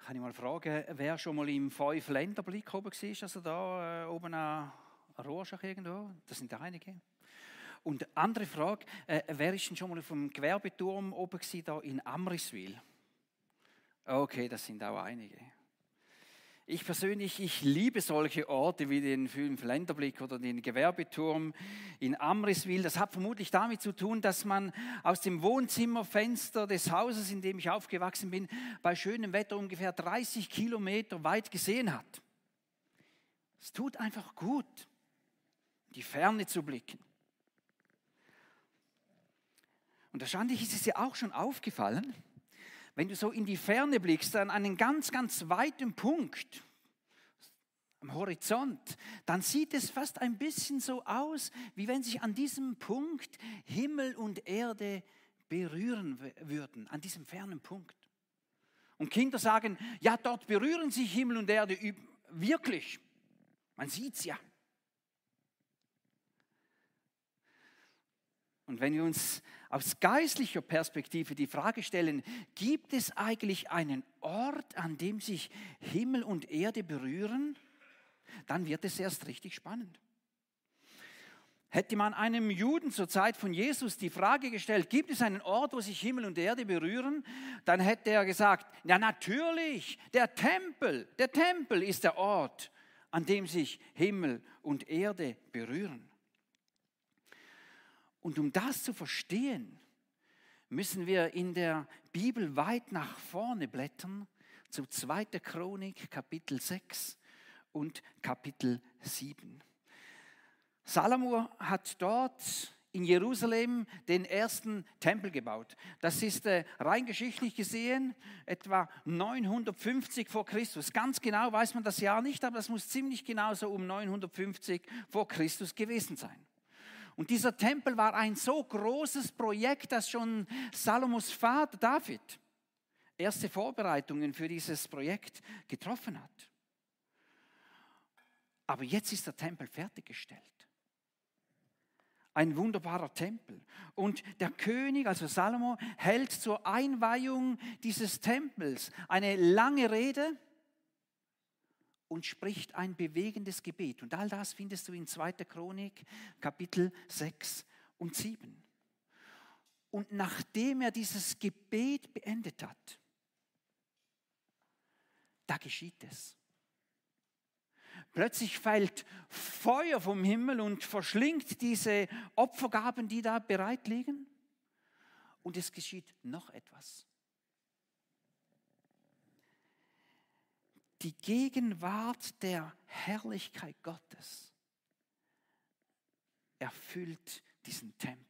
Kann ich mal fragen, wer schon mal im Fünf-Länder-Blick oben war, also da oben an Rorschach irgendwo? Das sind einige. Und andere Frage, wer ist denn schon mal auf dem Gewerbeturm oben gewesen, da in Amriswil? Okay, das sind auch einige. Ich persönlich, ich liebe solche Orte wie den Fünf-Länder-Blick oder den Gewerbeturm in Amriswil. Das hat vermutlich damit zu tun, dass man aus dem Wohnzimmerfenster des Hauses, in dem ich aufgewachsen bin, bei schönem Wetter ungefähr 30 Kilometer weit gesehen hat. Es tut einfach gut, in die Ferne zu blicken. Und wahrscheinlich ist es dir auch schon aufgefallen, wenn du so in die Ferne blickst, an einen ganz, ganz weiten Punkt am Horizont, dann sieht es fast ein bisschen so aus, wie wenn sich an diesem Punkt Himmel und Erde berühren würden, an diesem fernen Punkt. Und Kinder sagen, ja, dort berühren sich Himmel und Erde wirklich. Man sieht es ja. Und wenn wir uns aus geistlicher Perspektive die Frage stellen, gibt es eigentlich einen Ort, an dem sich Himmel und Erde berühren, dann wird es erst richtig spannend. Hätte man einem Juden zur Zeit von Jesus die Frage gestellt, gibt es einen Ort, wo sich Himmel und Erde berühren, dann hätte er gesagt, ja natürlich, der Tempel ist der Ort, an dem sich Himmel und Erde berühren. Und um das zu verstehen, müssen wir in der Bibel weit nach vorne blättern, zu 2. Chronik, Kapitel 6 und Kapitel 7. Salomo hat dort in Jerusalem den ersten Tempel gebaut. Das ist rein geschichtlich gesehen etwa 950 vor Christus. Ganz genau weiß man das Jahr nicht, aber das muss ziemlich genau so um 950 vor Christus gewesen sein. Und dieser Tempel war ein so großes Projekt, dass schon Salomos Vater David erste Vorbereitungen für dieses Projekt getroffen hat. Aber jetzt ist der Tempel fertiggestellt. Ein wunderbarer Tempel. Und der König, also Salomo, hält zur Einweihung dieses Tempels eine lange Rede und spricht ein bewegendes Gebet. Und all das findest du in 2. Chronik, Kapitel 6 und 7. Und nachdem er dieses Gebet beendet hat, da geschieht es. Plötzlich fällt Feuer vom Himmel und verschlingt diese Opfergaben, die da bereit liegen. Und es geschieht noch etwas. Die Gegenwart der Herrlichkeit Gottes erfüllt diesen Tempel.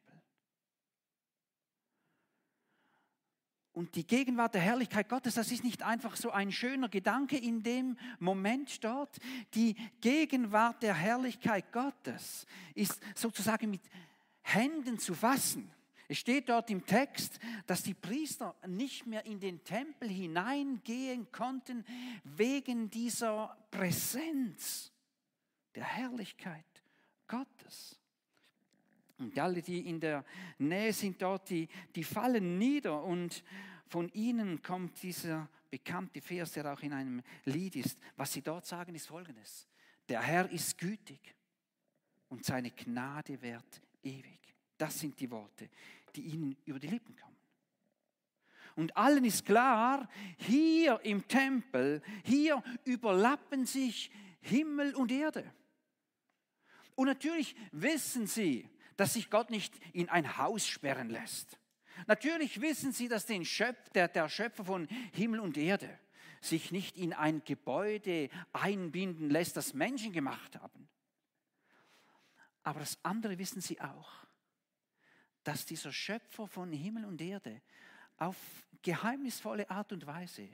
Und die Gegenwart der Herrlichkeit Gottes, das ist nicht einfach so ein schöner Gedanke in dem Moment dort. Die Gegenwart der Herrlichkeit Gottes ist sozusagen mit Händen zu fassen. Es steht dort im Text, dass die Priester nicht mehr in den Tempel hineingehen konnten wegen dieser Präsenz der Herrlichkeit Gottes. Und alle, die in der Nähe sind dort, die fallen nieder und von ihnen kommt dieser bekannte Vers, der auch in einem Lied ist. Was sie dort sagen, ist Folgendes: Der Herr ist gütig und seine Gnade währt ewig. Das sind die Worte, die ihnen über die Lippen kommen. Und allen ist klar, hier im Tempel, hier überlappen sich Himmel und Erde. Und natürlich wissen sie, dass sich Gott nicht in ein Haus sperren lässt. Natürlich wissen sie, dass der Schöpfer von Himmel und Erde sich nicht in ein Gebäude einbinden lässt, das Menschen gemacht haben. Aber das andere wissen sie auch, dass dieser Schöpfer von Himmel und Erde auf geheimnisvolle Art und Weise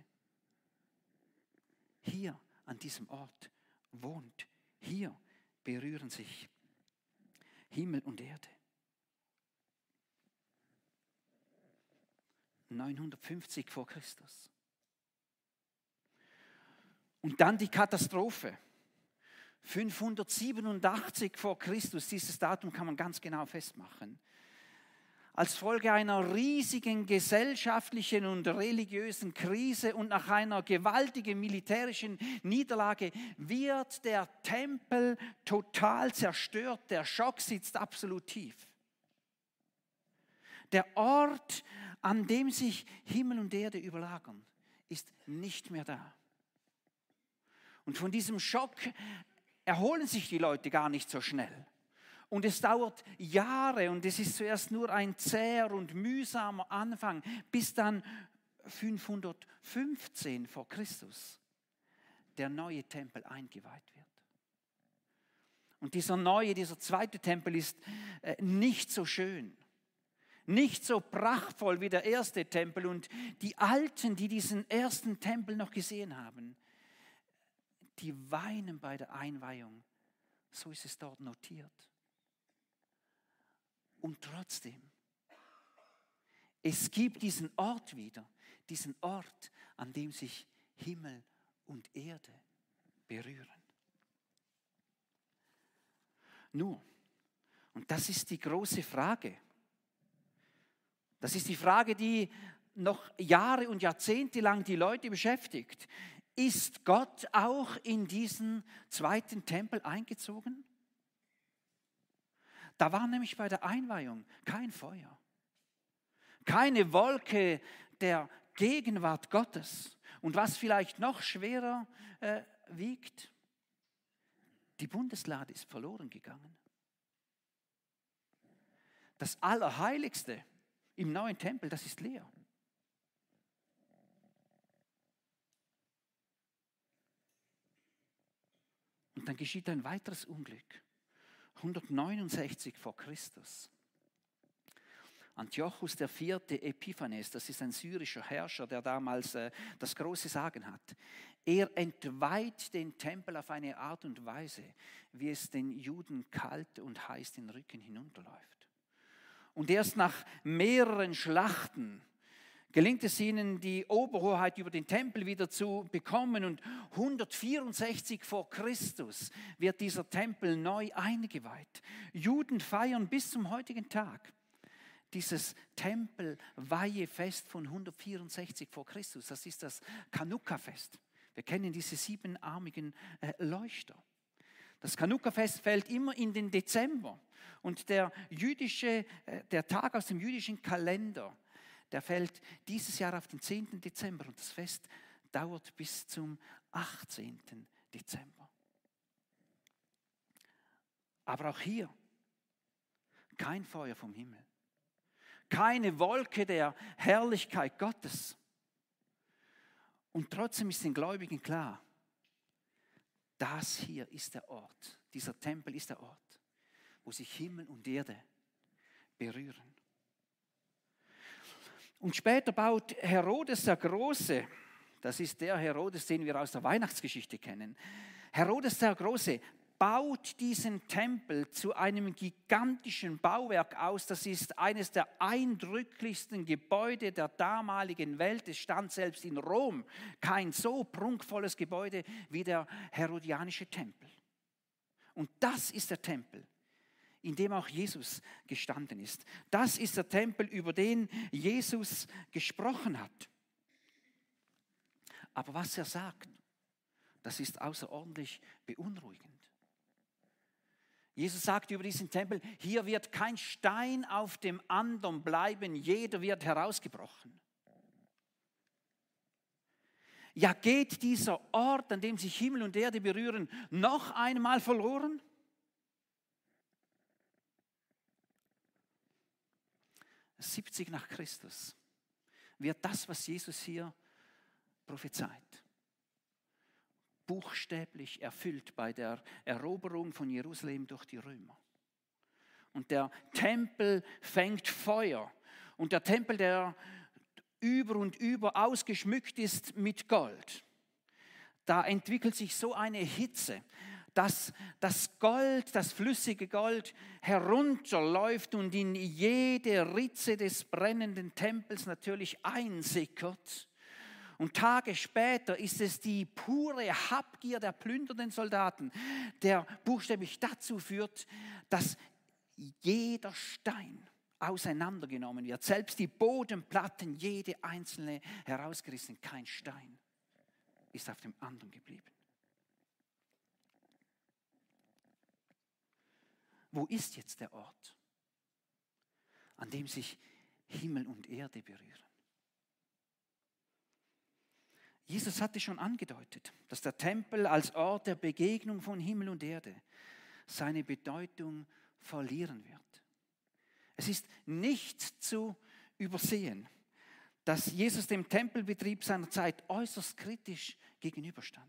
hier an diesem Ort wohnt. Hier berühren sich Himmel und Erde. 950 vor Christus. Und dann die Katastrophe. 587 vor Christus, dieses Datum kann man ganz genau festmachen. als Folge einer riesigen gesellschaftlichen und religiösen Krise und nach einer gewaltigen militärischen Niederlage wird der Tempel total zerstört. Der Schock sitzt absolut tief. Der Ort, an dem sich Himmel und Erde überlagern, ist nicht mehr da. Und von diesem Schock erholen sich die Leute gar nicht so schnell. Und es dauert Jahre und es ist zuerst nur ein zäher und mühsamer Anfang, bis dann 515 vor Christus der neue Tempel eingeweiht wird. Und dieser zweite Tempel ist nicht so schön, nicht so prachtvoll wie der erste Tempel. Und die Alten, die diesen ersten Tempel noch gesehen haben, die weinen bei der Einweihung. So ist es dort notiert. Und trotzdem, es gibt diesen Ort wieder, diesen Ort, an dem sich Himmel und Erde berühren. Nur, und das ist die große Frage. Das ist die Frage, die noch Jahre und Jahrzehnte lang die Leute beschäftigt. Ist Gott auch in diesen zweiten Tempel eingezogen? Da war nämlich bei der Einweihung kein Feuer, keine Wolke der Gegenwart Gottes. Und was vielleicht noch schwerer wiegt, die Bundeslade ist verloren gegangen. Das Allerheiligste im neuen Tempel, das ist leer. Und dann geschieht ein weiteres Unglück. 169 vor Christus. Antiochus IV. Epiphanes, das ist ein syrischer Herrscher, der damals das große Sagen hat. Er entweiht den Tempel auf eine Art und Weise, wie es den Juden kalt und heiß den Rücken hinunterläuft. Und erst nach mehreren Schlachten gelingt es ihnen, die Oberhoheit über den Tempel wieder zu bekommen. Und 164 vor Christus wird dieser Tempel neu eingeweiht. Juden feiern bis zum heutigen Tag dieses Tempelweihefest von 164 vor Christus. Das ist das Chanukka-Fest. Wir kennen diese siebenarmigen Leuchter. Das Chanukka-Fest fällt immer in den Dezember. Und der Tag aus dem jüdischen Kalender, der fällt dieses Jahr auf den 10. Dezember und das Fest dauert bis zum 18. Dezember. Aber auch hier kein Feuer vom Himmel, keine Wolke der Herrlichkeit Gottes. Und trotzdem ist den Gläubigen klar, das hier ist der Ort, dieser Tempel ist der Ort, wo sich Himmel und Erde berühren. Und später baut Herodes der Große, das ist der Herodes, den wir aus der Weihnachtsgeschichte kennen. Herodes der Große baut diesen Tempel zu einem gigantischen Bauwerk aus. Das ist eines der eindrücklichsten Gebäude der damaligen Welt. Es stand selbst in Rom kein so prunkvolles Gebäude wie der Herodianische Tempel. Und das ist der Tempel, in dem auch Jesus gestanden ist. Das ist der Tempel, über den Jesus gesprochen hat. Aber was er sagt, das ist außerordentlich beunruhigend. Jesus sagt über diesen Tempel, hier wird kein Stein auf dem anderen bleiben, jeder wird herausgebrochen. Ja, geht dieser Ort, an dem sich Himmel und Erde berühren, noch einmal verloren? 70 nach Christus wird das, was Jesus hier prophezeit, buchstäblich erfüllt bei der Eroberung von Jerusalem durch die Römer. Und der Tempel fängt Feuer. Und der Tempel, der über und über ausgeschmückt ist mit Gold, da entwickelt sich so eine Hitze, dass das Gold, das flüssige Gold herunterläuft und in jede Ritze des brennenden Tempels natürlich einsickert. Und Tage später ist es die pure Habgier der plündernden Soldaten, der buchstäblich dazu führt, dass jeder Stein auseinandergenommen wird. Selbst die Bodenplatten, jede einzelne herausgerissen, kein Stein ist auf dem anderen geblieben. Wo ist jetzt der Ort, an dem sich Himmel und Erde berühren? Jesus hatte schon angedeutet, dass der Tempel als Ort der Begegnung von Himmel und Erde seine Bedeutung verlieren wird. Es ist nicht zu übersehen, dass Jesus dem Tempelbetrieb seiner Zeit äußerst kritisch gegenüberstand.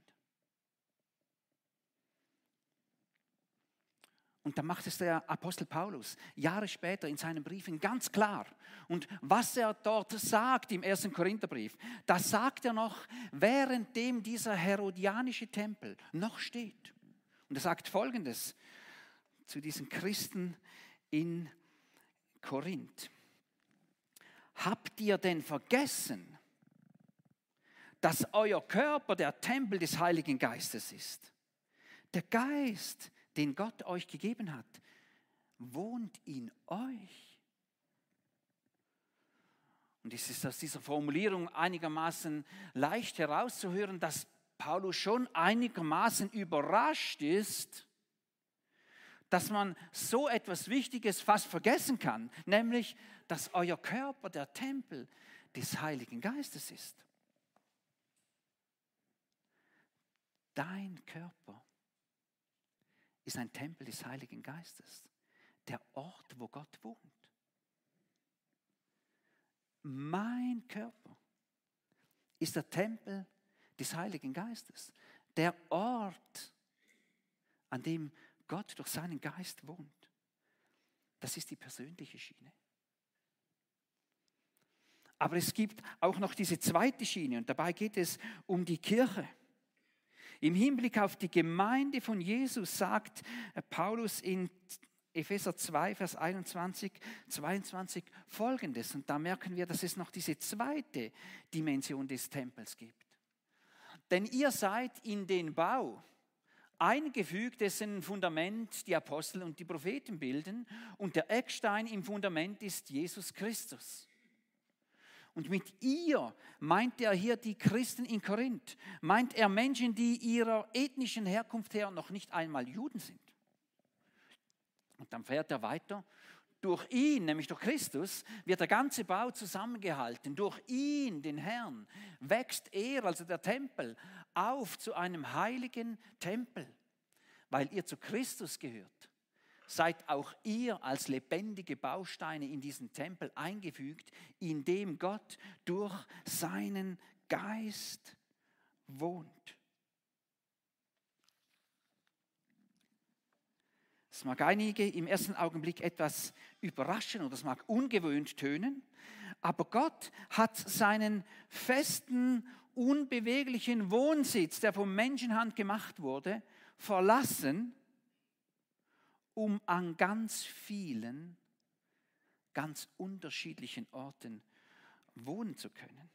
Und da macht es der Apostel Paulus Jahre später in seinen Briefen ganz klar. Und was er dort sagt im 1. Korintherbrief, das sagt er noch, währenddem dieser herodianische Tempel noch steht. Und er sagt Folgendes zu diesen Christen in Korinth. Habt ihr denn vergessen, dass euer Körper der Tempel des Heiligen Geistes ist? Der Geist, den Gott euch gegeben hat, wohnt in euch. Und es ist aus dieser Formulierung einigermaßen leicht herauszuhören, dass Paulus schon einigermaßen überrascht ist, dass man so etwas Wichtiges fast vergessen kann, nämlich, dass euer Körper der Tempel des Heiligen Geistes ist. Dein Körper ist ein Tempel des Heiligen Geistes, der Ort, wo Gott wohnt. Mein Körper ist der Tempel des Heiligen Geistes, der Ort, an dem Gott durch seinen Geist wohnt. Das ist die persönliche Schiene. Aber es gibt auch noch diese zweite Schiene und dabei geht es um die Kirche. Im Hinblick auf die Gemeinde von Jesus sagt Paulus in Epheser 2, Vers 21, 22 Folgendes. Und da merken wir, dass es noch diese zweite Dimension des Tempels gibt. Denn ihr seid in den Bau eingefügt, dessen Fundament die Apostel und die Propheten bilden. Und der Eckstein im Fundament ist Jesus Christus. Und mit ihr meint er hier die Christen in Korinth, meint er Menschen, die ihrer ethnischen Herkunft her noch nicht einmal Juden sind. Und dann fährt er weiter. Durch ihn, nämlich durch Christus, wird der ganze Bau zusammengehalten. Durch ihn, den Herrn, wächst er, also der Tempel, auf zu einem heiligen Tempel. Weil ihr zu Christus gehört, seid auch ihr als lebendige Bausteine in diesen Tempel eingefügt, in dem Gott durch seinen Geist wohnt. Es mag einige im ersten Augenblick etwas überraschen oder es mag ungewöhnt tönen, aber Gott hat seinen festen, unbeweglichen Wohnsitz, der von Menschenhand gemacht wurde, verlassen, um an ganz vielen, ganz unterschiedlichen Orten wohnen zu können.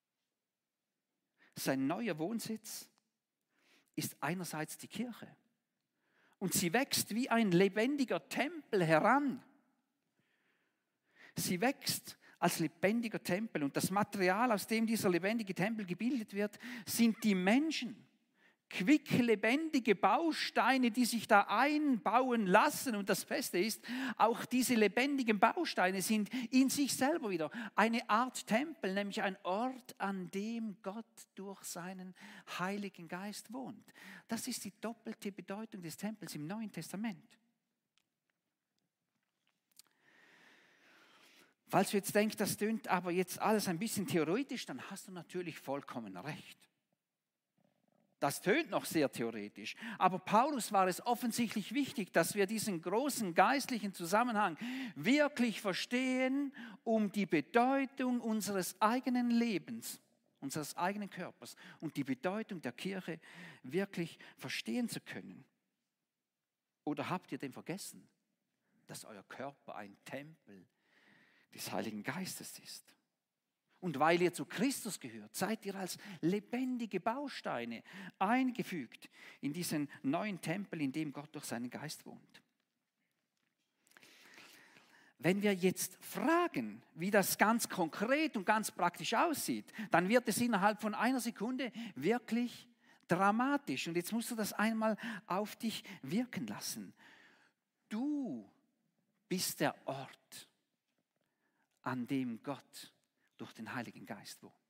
Sein neuer Wohnsitz ist einerseits die Kirche. Und sie wächst wie ein lebendiger Tempel heran. Sie wächst als lebendiger Tempel. Und das Material, aus dem dieser lebendige Tempel gebildet wird, sind die Menschen. Quicklebendige Bausteine, die sich da einbauen lassen. Und das Beste ist, auch diese lebendigen Bausteine sind in sich selber wieder eine Art Tempel, nämlich ein Ort, an dem Gott durch seinen Heiligen Geist wohnt. Das ist die doppelte Bedeutung des Tempels im Neuen Testament. Falls du jetzt denkst, das tönt aber jetzt alles ein bisschen theoretisch, dann hast du natürlich vollkommen recht. Das tönt noch sehr theoretisch, aber Paulus war es offensichtlich wichtig, dass wir diesen großen geistlichen Zusammenhang wirklich verstehen, um die Bedeutung unseres eigenen Lebens, unseres eigenen Körpers und die Bedeutung der Kirche wirklich verstehen zu können. Oder habt ihr denn vergessen, dass euer Körper ein Tempel des Heiligen Geistes ist? Und weil ihr zu Christus gehört, seid ihr als lebendige Bausteine eingefügt in diesen neuen Tempel, in dem Gott durch seinen Geist wohnt. wenn wir jetzt fragen, wie das ganz konkret und ganz praktisch aussieht, dann wird es innerhalb von einer Sekunde wirklich dramatisch. Und jetzt musst du das einmal auf dich wirken lassen. Du bist der Ort, an dem Gott durch den Heiligen Geist wohnt.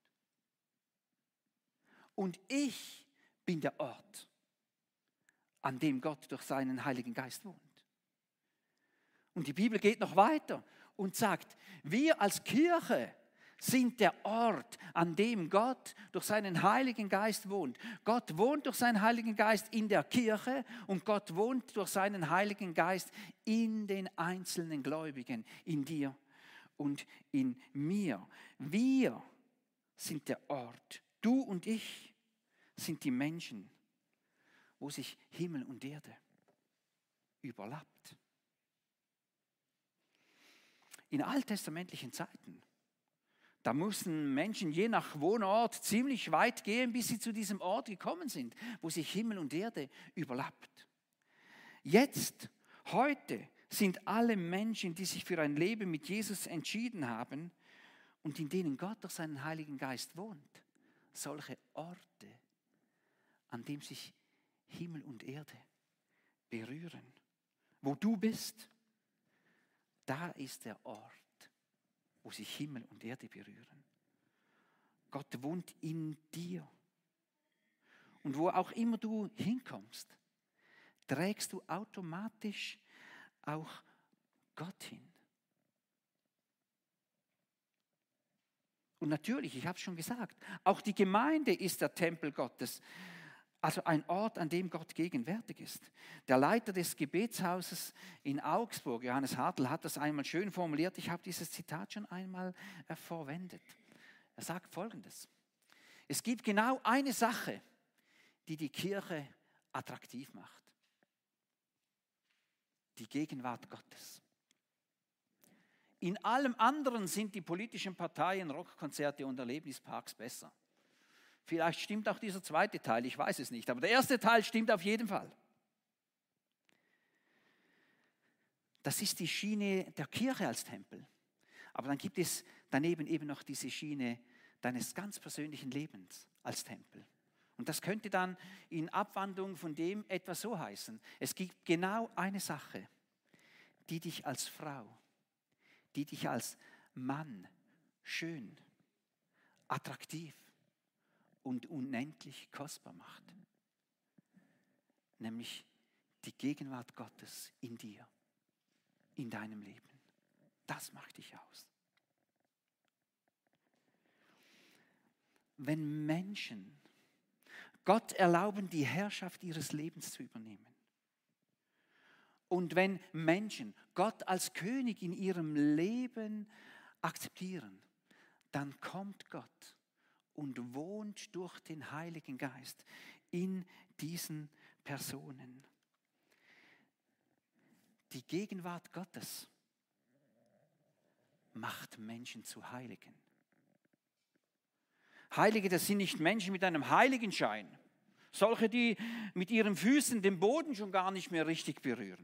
Und ich bin der Ort, an dem Gott durch seinen Heiligen Geist wohnt. Und die Bibel geht noch weiter und sagt, wir als Kirche sind der Ort, an dem Gott durch seinen Heiligen Geist wohnt. Gott wohnt durch seinen Heiligen Geist in der Kirche und Gott wohnt durch seinen Heiligen Geist in den einzelnen Gläubigen, in dir und in mir. Wir sind der Ort. Du und ich sind die Menschen, wo sich Himmel und Erde überlappt. In alttestamentlichen Zeiten, da mussten Menschen je nach Wohnort ziemlich weit gehen, bis sie zu diesem Ort gekommen sind, wo sich Himmel und Erde überlappt. Jetzt, heute, sind alle Menschen, die sich für ein Leben mit Jesus entschieden haben und in denen Gott durch seinen Heiligen Geist wohnt, solche Orte, an dem sich Himmel und Erde berühren. Wo du bist, da ist der Ort, wo sich Himmel und Erde berühren. Gott wohnt in dir. Und wo auch immer du hinkommst, trägst du automatisch auch Gott hin. Und natürlich, ich habe es schon gesagt, auch die Gemeinde ist der Tempel Gottes. Also ein Ort, an dem Gott gegenwärtig ist. Der Leiter des Gebetshauses in Augsburg, Johannes Hartl, hat das einmal schön formuliert. Ich habe dieses Zitat schon einmal verwendet. Er sagt Folgendes: Es gibt genau eine Sache, die die Kirche attraktiv macht. Die Gegenwart Gottes. In allem anderen sind die politischen Parteien, Rockkonzerte und Erlebnisparks besser. Vielleicht stimmt auch dieser zweite Teil, ich weiß es nicht, aber der erste Teil stimmt auf jeden Fall. Das ist die Schiene der Kirche als Tempel. Aber dann gibt es daneben eben noch diese Schiene deines ganz persönlichen Lebens als Tempel. Und das könnte dann in Abwandlung von dem etwa so heißen: Es gibt genau eine Sache, die dich als Frau, die dich als Mann schön, attraktiv und unendlich kostbar macht. Nämlich die Gegenwart Gottes in dir, in deinem Leben. Das macht dich aus. Wenn Menschen Gott erlauben, die Herrschaft ihres Lebens zu übernehmen, und wenn Menschen Gott als König in ihrem Leben akzeptieren, dann kommt Gott und wohnt durch den Heiligen Geist in diesen Personen. Die Gegenwart Gottes macht Menschen zu Heiligen. Heilige, das sind nicht Menschen mit einem Heiligenschein. Solche, die mit ihren Füßen den Boden schon gar nicht mehr richtig berühren.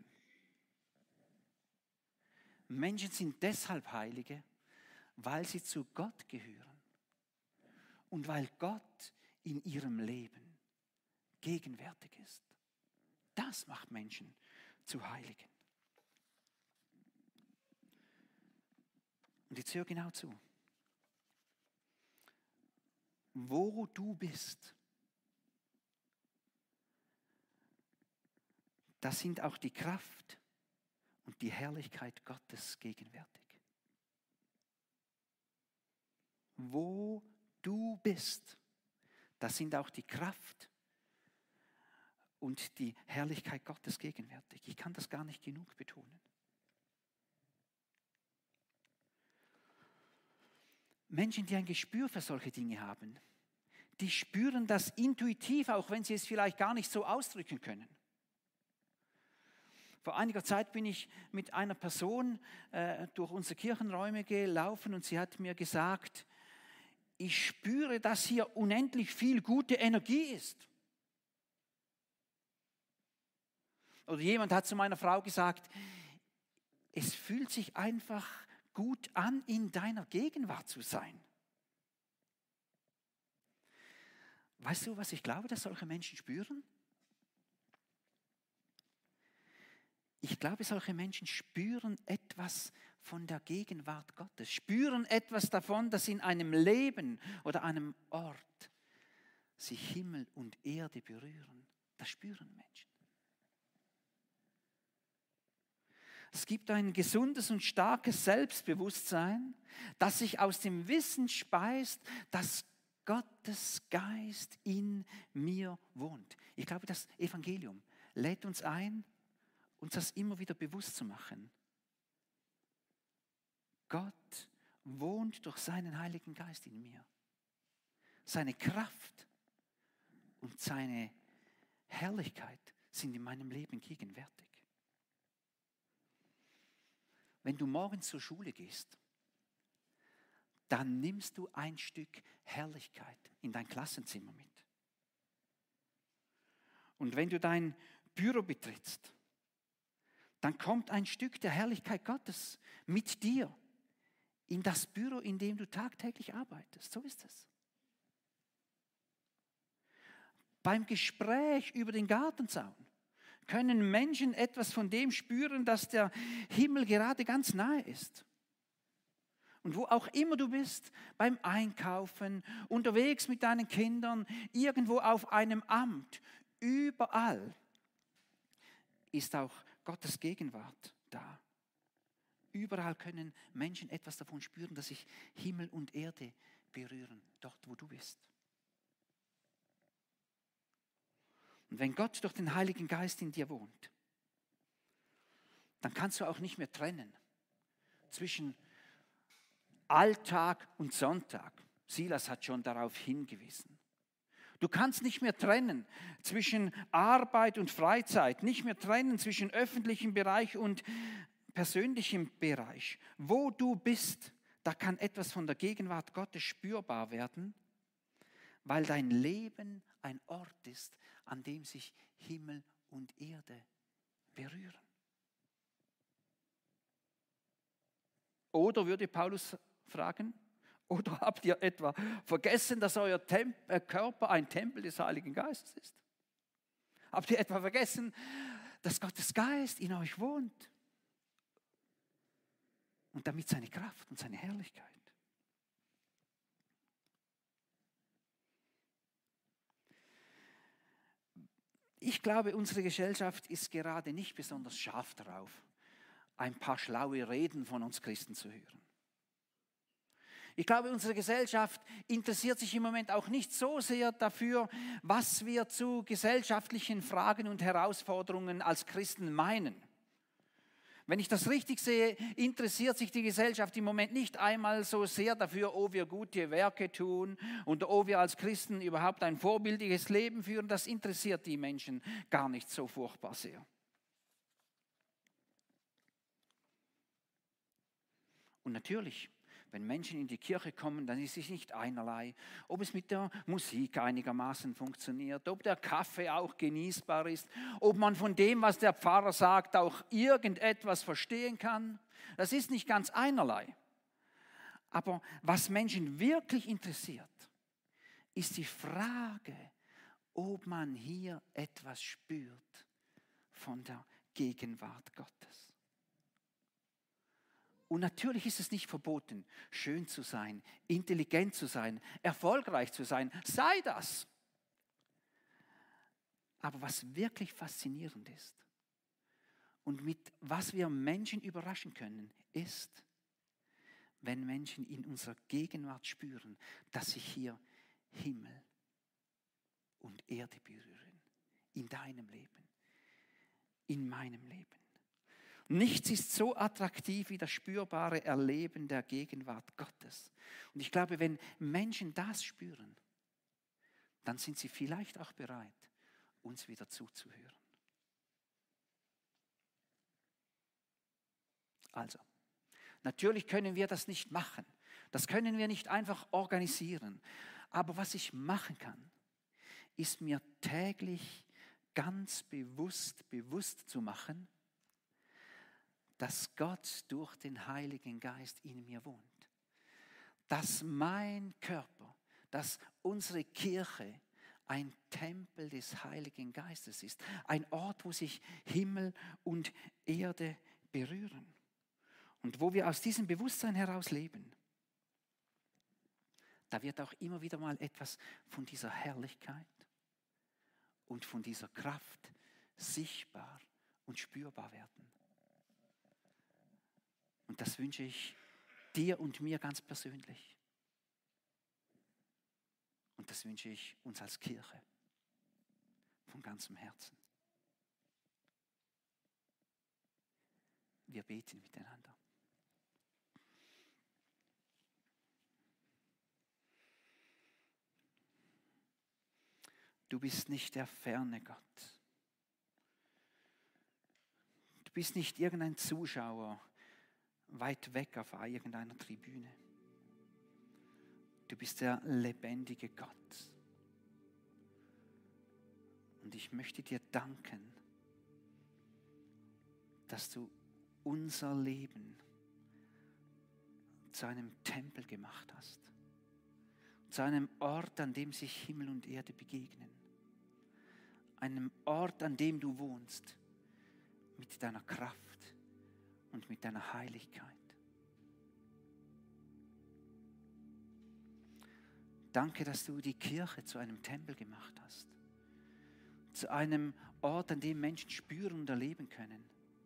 Menschen sind deshalb Heilige, weil sie zu Gott gehören. Und weil Gott in ihrem Leben gegenwärtig ist. Das macht Menschen zu Heiligen. Und jetzt hör genau zu. Wo du bist, da sind auch die Kraft und die Herrlichkeit Gottes gegenwärtig. Wo du bist, da sind auch die Kraft und die Herrlichkeit Gottes gegenwärtig. Ich kann das gar nicht genug betonen. Menschen, die ein Gespür für solche Dinge haben, die spüren das intuitiv, auch wenn sie es vielleicht gar nicht so ausdrücken können. Vor einiger Zeit bin ich mit einer Person durch unsere Kirchenräume gelaufen und sie hat mir gesagt, ich spüre, dass hier unendlich viel gute Energie ist. Oder jemand hat zu meiner Frau gesagt, es fühlt sich einfach gut an, in deiner Gegenwart zu sein. Weißt du, was ich glaube, dass solche Menschen spüren? Ich glaube, solche Menschen spüren etwas von der Gegenwart Gottes, spüren etwas davon, dass in einem Leben oder einem Ort sich Himmel und Erde berühren. Das spüren Menschen. Es gibt ein gesundes und starkes Selbstbewusstsein, das sich aus dem Wissen speist, dass Gottes Geist in mir wohnt. Ich glaube, das Evangelium lädt uns ein, uns das immer wieder bewusst zu machen. Gott wohnt durch seinen Heiligen Geist in mir. Seine Kraft und seine Herrlichkeit sind in meinem Leben gegenwärtig. Wenn du morgens zur Schule gehst, dann nimmst du ein Stück Herrlichkeit in dein Klassenzimmer mit. Und wenn du dein Büro betrittst, dann kommt ein Stück der Herrlichkeit Gottes mit dir in das Büro, in dem du tagtäglich arbeitest. So ist es. Beim Gespräch über den Gartenzaun können Menschen etwas von dem spüren, dass der Himmel gerade ganz nahe ist. Und wo auch immer du bist, beim Einkaufen, unterwegs mit deinen Kindern, irgendwo auf einem Amt, überall ist auch Gottes Gegenwart da. Überall können Menschen etwas davon spüren, dass sich Himmel und Erde berühren, dort wo du bist. Und wenn Gott durch den Heiligen Geist in dir wohnt, dann kannst du auch nicht mehr trennen zwischen Alltag und Sonntag. Silas hat schon darauf hingewiesen. Du kannst nicht mehr trennen zwischen Arbeit und Freizeit, nicht mehr trennen zwischen öffentlichem Bereich und persönlichem Bereich. Wo du bist, da kann etwas von der Gegenwart Gottes spürbar werden, weil dein Leben ein Ort ist, an dem sich Himmel und Erde berühren. Oder würde Paulus fragen, oder habt ihr etwa vergessen, dass euer Körper ein Tempel des Heiligen Geistes ist? Habt ihr etwa vergessen, dass Gottes Geist in euch wohnt? Und damit seine Kraft und seine Herrlichkeit. Ich glaube, unsere Gesellschaft ist gerade nicht besonders scharf darauf, ein paar schlaue Reden von uns Christen zu hören. Ich glaube, unsere Gesellschaft interessiert sich im Moment auch nicht so sehr dafür, was wir zu gesellschaftlichen Fragen und Herausforderungen als Christen meinen. Wenn ich das richtig sehe, interessiert sich die Gesellschaft im Moment nicht einmal so sehr dafür, ob wir gute Werke tun und ob wir als Christen überhaupt ein vorbildliches Leben führen. Das interessiert die Menschen gar nicht so furchtbar sehr. Und natürlich, wenn Menschen in die Kirche kommen, dann ist es nicht einerlei, ob es mit der Musik einigermaßen funktioniert, ob der Kaffee auch genießbar ist, ob man von dem, was der Pfarrer sagt, auch irgendetwas verstehen kann. Das ist nicht ganz einerlei. Aber was Menschen wirklich interessiert, ist die Frage, ob man hier etwas spürt von der Gegenwart Gottes. Und natürlich ist es nicht verboten, schön zu sein, intelligent zu sein, erfolgreich zu sein. Sei das. Aber was wirklich faszinierend ist und mit was wir Menschen überraschen können, ist, wenn Menschen in unserer Gegenwart spüren, dass sich hier Himmel und Erde berühren. In deinem Leben, in meinem Leben. Nichts ist so attraktiv wie das spürbare Erleben der Gegenwart Gottes. Und ich glaube, wenn Menschen das spüren, dann sind sie vielleicht auch bereit, uns wieder zuzuhören. Also, natürlich können wir das nicht machen. Das können wir nicht einfach organisieren. Aber was ich machen kann, ist mir täglich ganz bewusst zu machen, dass Gott durch den Heiligen Geist in mir wohnt. Dass mein Körper, dass unsere Kirche ein Tempel des Heiligen Geistes ist. Ein Ort, wo sich Himmel und Erde berühren. Und wo wir aus diesem Bewusstsein heraus leben. Da wird auch immer wieder mal etwas von dieser Herrlichkeit und von dieser Kraft sichtbar und spürbar werden. Und das wünsche ich dir und mir ganz persönlich. Und das wünsche ich uns als Kirche von ganzem Herzen. Wir beten miteinander. Du bist nicht der ferne Gott. Du bist nicht irgendein Zuschauer weit weg auf irgendeiner Tribüne. Du bist der lebendige Gott. Und ich möchte dir danken, dass du unser Leben zu einem Tempel gemacht hast. Zu einem Ort, an dem sich Himmel und Erde begegnen. Einem Ort, an dem du wohnst, mit deiner Kraft und mit deiner Heiligkeit. Danke, dass du die Kirche zu einem Tempel gemacht hast. Zu einem Ort, an dem Menschen spüren und erleben können,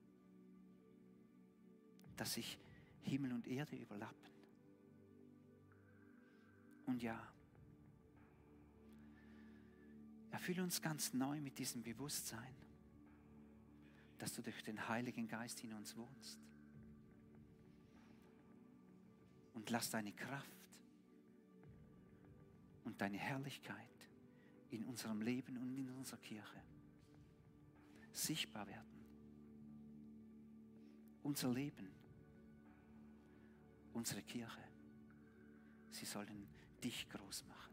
dass sich Himmel und Erde überlappen. Und ja, erfülle uns ganz neu mit diesem Bewusstsein, dass du durch den Heiligen Geist in uns wohnst. Und lass deine Kraft und deine Herrlichkeit in unserem Leben und in unserer Kirche sichtbar werden. Unser Leben, unsere Kirche, sie sollen dich groß machen.